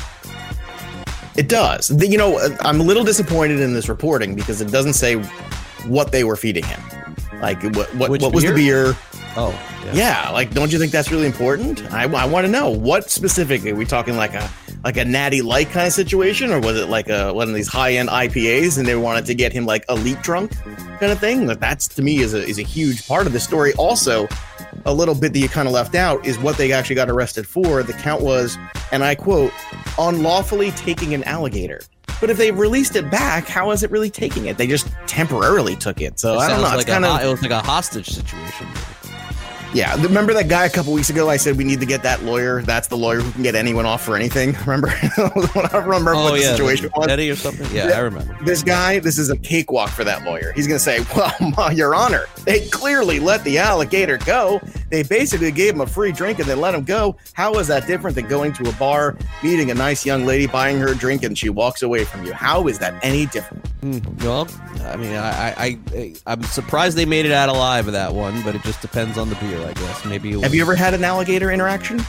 It does. You know, I'm a little disappointed in this reporting because it doesn't say what they were feeding him. Like, what was the beer? Oh, yeah. Like, don't you think that's really important? I want to know what specifically. Are we talking like a Natty Light kind of situation, or was it like one of these high end IPAs, and they wanted to get him like elite drunk kind of thing? Like, that's to me is a huge part of the story. Also, a little bit that you kind of left out is what they actually got arrested for. The count was, and I quote, unlawfully taking an alligator. But if they released it back, how is it really taking it? They just temporarily took it. So I don't know. Like it was like a hostage situation. Yeah, remember that guy a couple weeks ago? I said we need to get that lawyer. That's the lawyer who can get anyone off for anything. Remember? I remember what the situation was. Eddie or something? Yeah, I remember. This guy, this is a cakewalk for that lawyer. He's going to say, well, Your Honor, they clearly let the alligator go. They basically gave him a free drink and then let him go. How is that different than going to a bar, meeting a nice young lady, buying her a drink, and she walks away from you? How is that any different? Well, I mean, I'm surprised they made it out alive of that one, but it just depends on the beer, I guess. Maybe. Have you ever had an alligator interaction?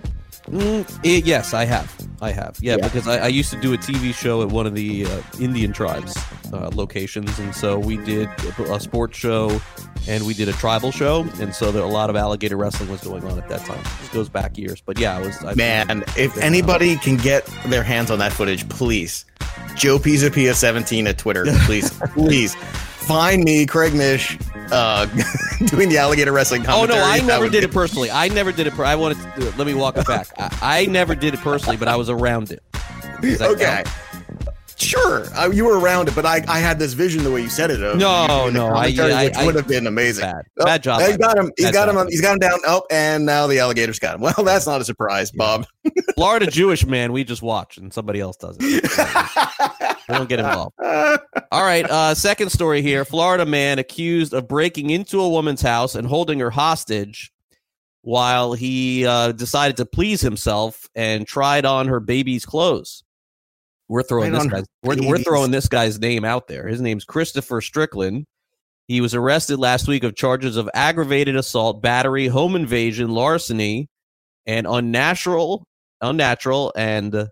Yes, I have. Yeah, because I used to do a TV show at one of the Indian tribes locations, and so we did a sports show and we did a tribal show, and so there a lot of alligator wrestling was going on at that time. This goes back years, but yeah, if anybody can get their hands on that footage, please, Joe Pizzapia 17 at Twitter, please find me, Craig Mish, doing the alligator wrestling commentary. Oh no, I never did it personally. I never did it. I wanted to do it. Let me walk it back. I never did it personally, but I was around it. Okay. Sure, you were around it, but I had this vision the way you said it. I would have been amazing. Bad job. He's got him down. Oh, and now the alligator's got him. Well, that's not a surprise, Bob. Florida Jewish man, we just watch and somebody else does it. We don't get involved. All right, second story here. Florida man accused of breaking into a woman's house and holding her hostage while he decided to please himself and tried on her baby's clothes. We're throwing this guy's name out there. His name's Christopher Strickland. He was arrested last week of charges of aggravated assault, battery, home invasion, larceny, and unnatural and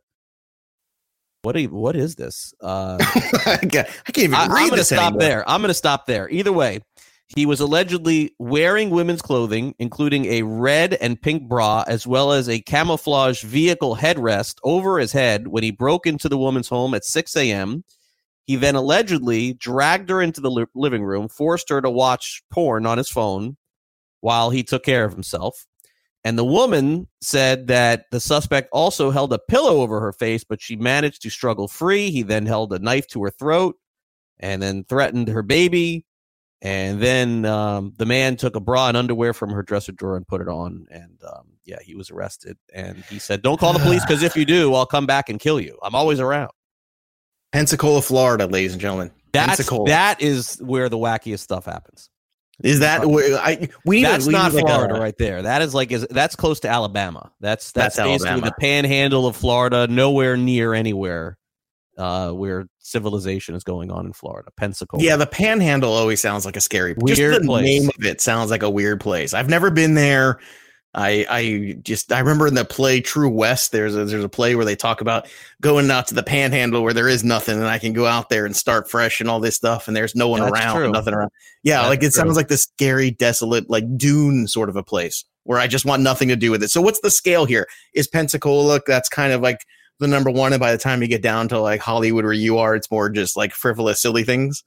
what is this? I can't even read this anymore. I'm going to stop there. Either way, he was allegedly wearing women's clothing, including a red and pink bra, as well as a camouflage vehicle headrest over his head when he broke into the woman's home at 6 a.m. He then allegedly dragged her into the living room, forced her to watch porn on his phone while he took care of himself. And the woman said that the suspect also held a pillow over her face, but she managed to struggle free. He then held a knife to her throat and then threatened her baby. And then the man took a bra and underwear from her dresser drawer and put it on. And he was arrested. And he said, don't call the police, because if you do, I'll come back and kill you. I'm always around. Pensacola, Florida, ladies and gentlemen. That is where the wackiest stuff happens. Is that that's not Florida right there? That is that's close to Alabama. That's basically Alabama. The panhandle of Florida, nowhere near anywhere where civilization is going on in Florida. Pensacola. Yeah, the panhandle always sounds like a scary place. Just the name of it sounds like a weird place. I've never been there. I remember in the play True West, there's a play where they talk about going out to the panhandle where there is nothing, and I can go out there and start fresh and all this stuff, and there's no one around, nothing around. Yeah, that's like it sounds like this scary, desolate, like dune sort of a place where I just want nothing to do with it. So what's the scale here? Is Pensacola, that's kind of like the number one, and by the time you get down to like Hollywood where you are, it's more just like frivolous, silly things?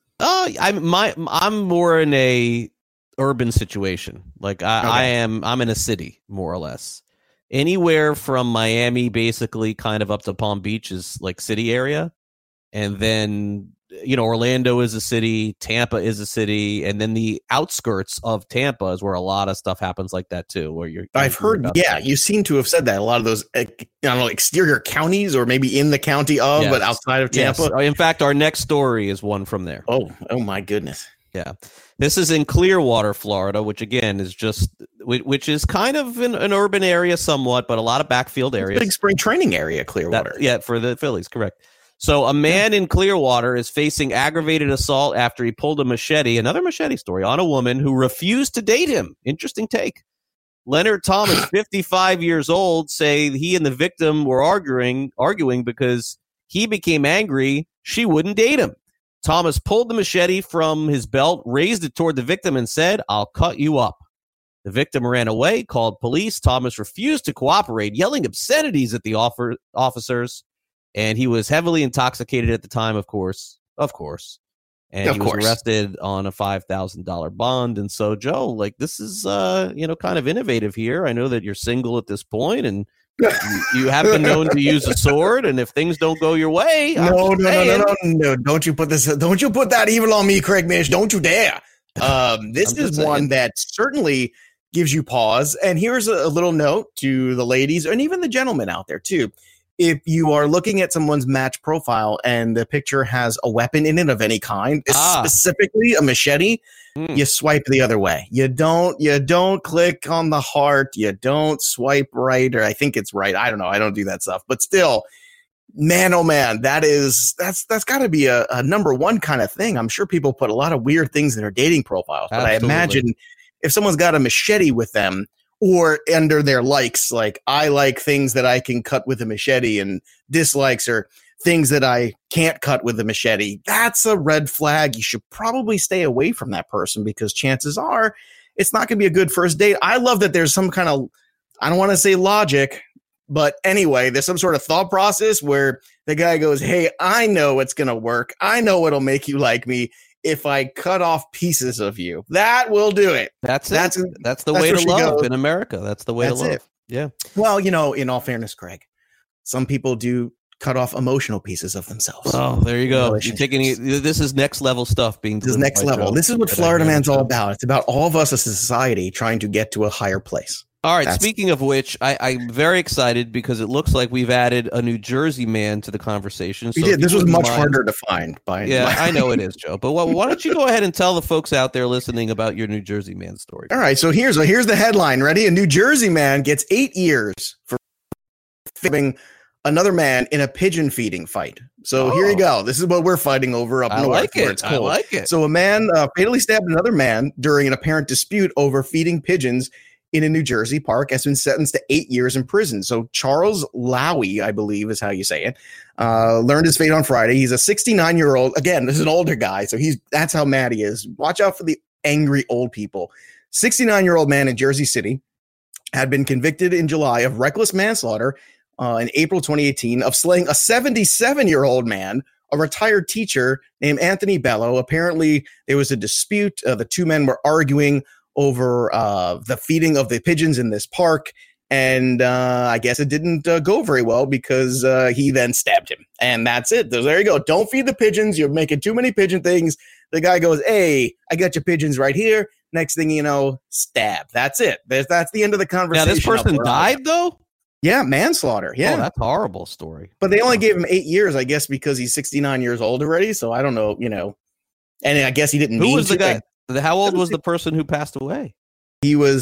I'm more in a urban situation. Like I'm in a city, more or less. Anywhere from Miami basically kind of up to Palm Beach is like city area, and then Orlando is a city, Tampa is a city, and then the outskirts of Tampa is where a lot of stuff happens like that too, where I've heard you seem to have said that a lot of those exterior counties, or maybe in the county of, but outside of Tampa. Yes. In fact, our next story is one from there. Oh my goodness. Yeah. This is in Clearwater, Florida, which again is which is kind of an urban area somewhat, but a lot of backfield areas. Big spring training area, Clearwater. For the Phillies, correct. So a man in Clearwater is facing aggravated assault after he pulled a machete, another machete story, on a woman who refused to date him. Interesting take. Leonard Thomas, 55 years old, say he and the victim were arguing because he became angry she wouldn't date him. Thomas pulled the machete from his belt, raised it toward the victim, and said, "I'll cut you up." The victim ran away, called police. Thomas refused to cooperate, yelling obscenities at the officers, and he was heavily intoxicated at the time, of course. And he was arrested on a $5,000 bond. And so, Joe, like, this is, kind of innovative here. I know that you're single at this point, and you have been known to use a sword. And if things don't go your way, no. Don't you put that evil on me, Craig Mish. Don't you dare. This is one that certainly gives you pause. And here's a little note to the ladies and even the gentlemen out there, too. If you are looking at someone's match profile and the picture has a weapon in it of any kind, specifically a machete, you swipe the other way. You don't click on the heart. You don't swipe right, or I think it's right. I don't know. I don't do that stuff. But still, man, oh man, that's got to be a number one kind of thing. I'm sure people put a lot of weird things in their dating profiles, but Absolutely. I imagine if someone's got a machete with them, or under their likes, like I like things that I can cut with a machete, and dislikes are things that I can't cut with a machete. That's a red flag. You should probably stay away from that person, because chances are it's not going to be a good first date. I love that there's some kind of, I don't want to say logic, but anyway, there's some sort of thought process where the guy goes, "Hey, I know it's going to work. I know it'll make you like me. If I cut off pieces of you, that will do it." That's the way to love in America. That's the way to love. Yeah. Well, in all fairness, Craig, some people do cut off emotional pieces of themselves. Oh, there you go. You're taking this is next level stuff being. This is next level. This is what Florida Man's all about. It's about all of us as a society trying to get to a higher place. All right. Speaking of which, I'm very excited because it looks like we've added a New Jersey man to the conversation. We did. This was much harder to find. I know it is, Joe. But why don't you go ahead and tell the folks out there listening about your New Jersey man story? All right. So here's the headline. Ready? A New Jersey man gets 8 years for filming another man in a pigeon feeding fight. So here you go. This is what we're fighting over up north. I like it. So a man fatally stabbed another man during an apparent dispute over feeding pigeons in a New Jersey park, has been sentenced to 8 years in prison. So Charles Lowy, I believe is how you say it, learned his fate on Friday. He's a 69-year-old. Again, this is an older guy, so that's how mad he is. Watch out for the angry old people. 69-year-old man in Jersey City had been convicted in July of reckless manslaughter in April 2018 of slaying a 77-year-old man, a retired teacher named Anthony Bello. Apparently, there was a dispute. The two men were arguing over the feeding of the pigeons in this park. And I guess it didn't go very well, because he then stabbed him. And that's it. There you go. Don't feed the pigeons. You're making too many pigeon things. The guy goes, "Hey, I got your pigeons right here." Next thing you know, stab. That's it. That's the end of the conversation. Now, this person died, though? Yeah, manslaughter. Yeah. Oh, that's a horrible story. But they only gave him 8 years, I guess, because he's 69 years old already. So I don't know, And I guess he didn't mean to. Who was the guy? How old was the person who passed away? He was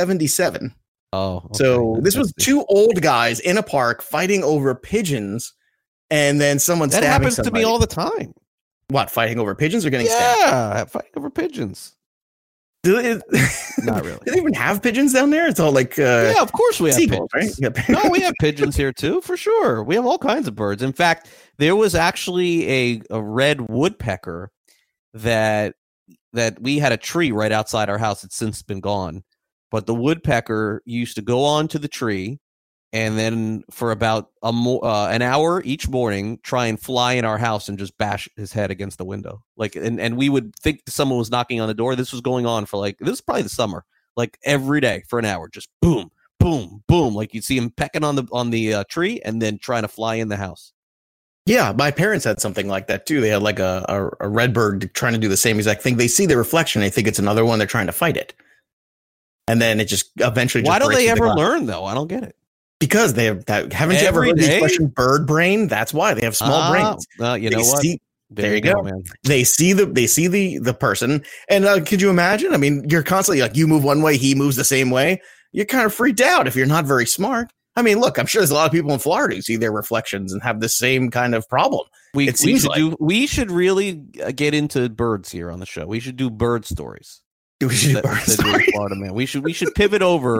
77. Oh, okay. So this was two old guys in a park fighting over pigeons, and then someone stabbing somebody. That happens to me all the time. What, fighting over pigeons or getting stabbed? Yeah, fighting over pigeons. Not really. Do they even have pigeons down there? It's all like yeah, of course we have seagulls, pigeons. Right? No, we have pigeons here too, for sure. We have all kinds of birds. In fact, there was actually a red woodpecker that we had a tree right outside our house. It's since been gone, but the woodpecker used to go onto the tree and then for about an hour each morning try and fly in our house and just bash his head against the window. And we would think someone was knocking on the door. This was going on for this is probably the summer, like every day for an hour, just boom, boom, boom. Like you'd see him pecking on the tree and then trying to fly in the house. Yeah, my parents had something like that too. They had like a red bird trying to do the same exact thing. They see the reflection, they think it's another one. They're trying to fight it, and then it just eventually. Why don't they ever learn though? I don't get it. Because they have that. Haven't you ever heard the expression "bird brain"? That's why they have small brains. You know what? There you go, man. They see the person, and could you imagine? I mean, you're constantly like you move one way, he moves the same way. You're kind of freaked out if you're not very smart. I mean, look, I'm sure there's a lot of people in Florida who see their reflections and have the same kind of problem. We should really get into birds here on the show. We should do bird stories. We should do bird stories. Florida man. We should pivot over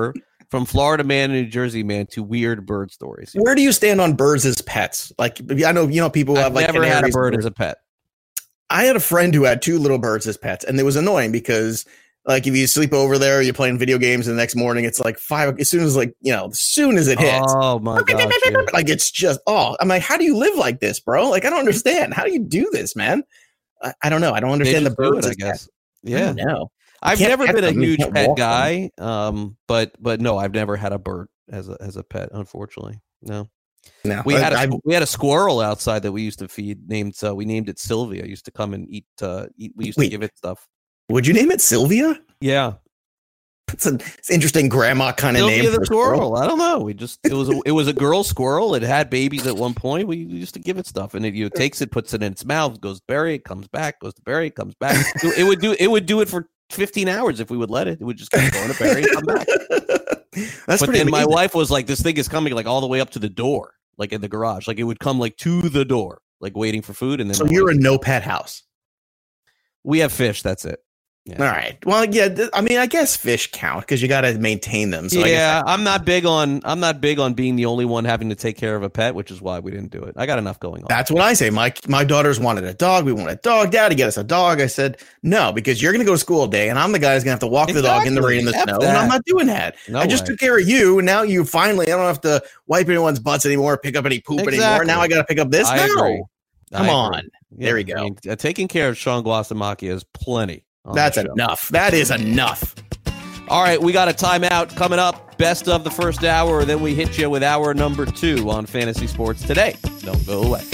From Florida man to New Jersey man to weird bird stories. Where do you stand on birds as pets? Like, I know, people have like never had a bird as a pet. I had a friend who had 2 little birds as pets, and it was annoying because, like, if you sleep over there, you're playing video games, and the next morning it's like 5. As soon as it hits. Oh my gosh! Yeah. Like, it's just I'm like, how do you live like this, bro? Like, I don't understand. How do you do this, man? I don't know. I don't understand the birds. I guess. Yeah. No. I've never been a huge pet guy, but no, I've never had a bird as a pet. Unfortunately, no. We had a squirrel outside that we used to feed. We named it Sylvia. Used to come and eat. We used to give it stuff. Would you name it Sylvia? Yeah, it's an interesting grandma kind of name. Sylvia the squirrel. I don't know. It was a girl squirrel. It had babies at one point. We used to give it stuff, and it takes it, puts it in its mouth, goes to bury it, comes back, goes to bury it, comes back. It would do it for 15 hours if we would let it. It would just keep going to bury and come back. That's but pretty then amazing. My wife was like, this thing is coming like all the way up to the door, like in the garage. Like it would come like to the door, like waiting for food. And then so you're a no pet house. We have fish. That's it. Yeah. All right. Well, yeah. I mean, I guess fish count because you got to maintain them. So yeah, I'm not big on being the only one having to take care of a pet, which is why we didn't do it. I got enough going on. That's what I say. My daughters wanted a dog. We wanted a dog. Daddy, get us a dog. I said no because you're going to go to school all day, and I'm the guy who's going to have to walk the dog in the rain and the snow, and I'm not doing that. No I just took care of you, and now you finally. I don't have to wipe anyone's butts anymore, pick up any poop anymore. Now I got to pick up this. Agree. Come on. Yeah, there we go. I mean, taking care of Sean Guasamacchia is plenty. That's enough. That is enough. All right, we got a timeout coming up. Best of the first hour, then we hit you with hour number 2 on Fantasy Sports Today. Don't go away.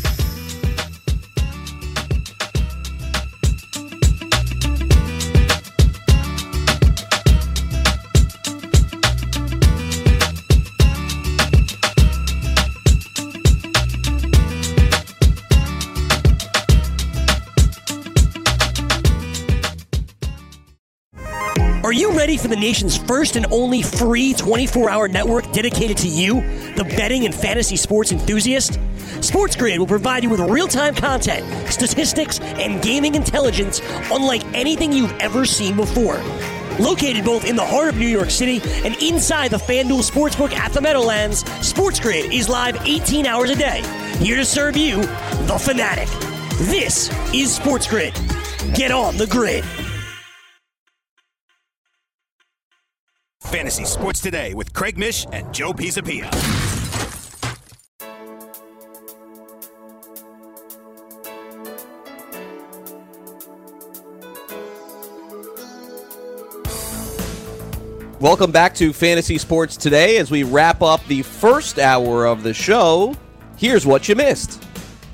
Are you ready for the nation's first and only free 24-hour network dedicated to you, the betting and fantasy sports enthusiast? SportsGrid will provide you with real-time content, statistics, and gaming intelligence unlike anything you've ever seen before. Located both in the heart of New York City and inside the FanDuel Sportsbook at the Meadowlands, SportsGrid is live 18 hours a day, here to serve you, the fanatic. This is SportsGrid. Get on the grid. Fantasy Sports Today with Craig Mish and Joe Pisapia. Welcome back to Fantasy Sports Today. As we wrap up the first hour of the show, here's what you missed.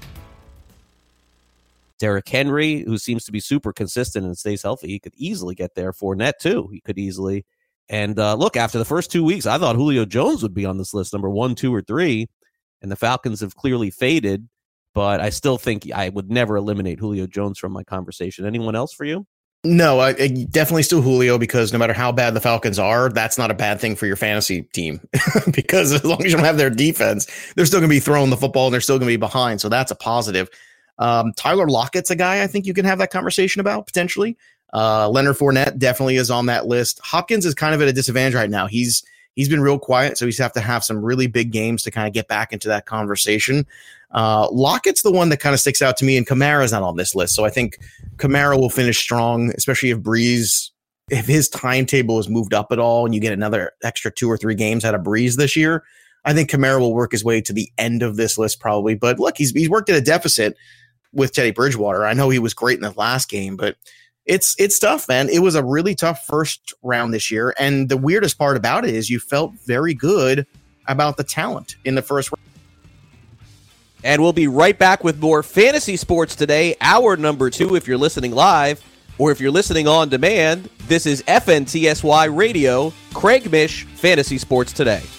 Derrick Henry, who seems to be super consistent and stays healthy, he could easily get there. Fournette, too. He could easily. And look, after the first 2 weeks, I thought Julio Jones would be on this list, number 1, 2, or 3. And the Falcons have clearly faded, but I still think I would never eliminate Julio Jones from my conversation. Anyone else for you? No, I definitely still Julio because no matter how bad the Falcons are, that's not a bad thing for your fantasy team because as long as you don't have their defense, they're still going to be throwing the football and they're still going to be behind. So that's a positive. Tyler Lockett's a guy I think you can have that conversation about potentially. Leonard Fournette definitely is on that list. Hopkins is kind of at a disadvantage right now. He's been real quiet, so he's have to have some really big games to kind of get back into that conversation. Lockett's the one that kind of sticks out to me, and Kamara's not on this list. So I think Kamara will finish strong, especially if his timetable is moved up at all and you get another extra 2 or 3 games out of Breeze this year. I think Kamara will work his way to the end of this list probably. But look, he's worked at a deficit with Teddy Bridgewater. I know he was great in the last game, but it's tough, man. It was a really tough first round this year. And the weirdest part about it is you felt very good about the talent in the first round. And we'll be right back with more Fantasy Sports Today, hour number 2, if you're listening live, or if you're listening on demand. This is FNTSY Radio, Craig Mish, Fantasy Sports Today.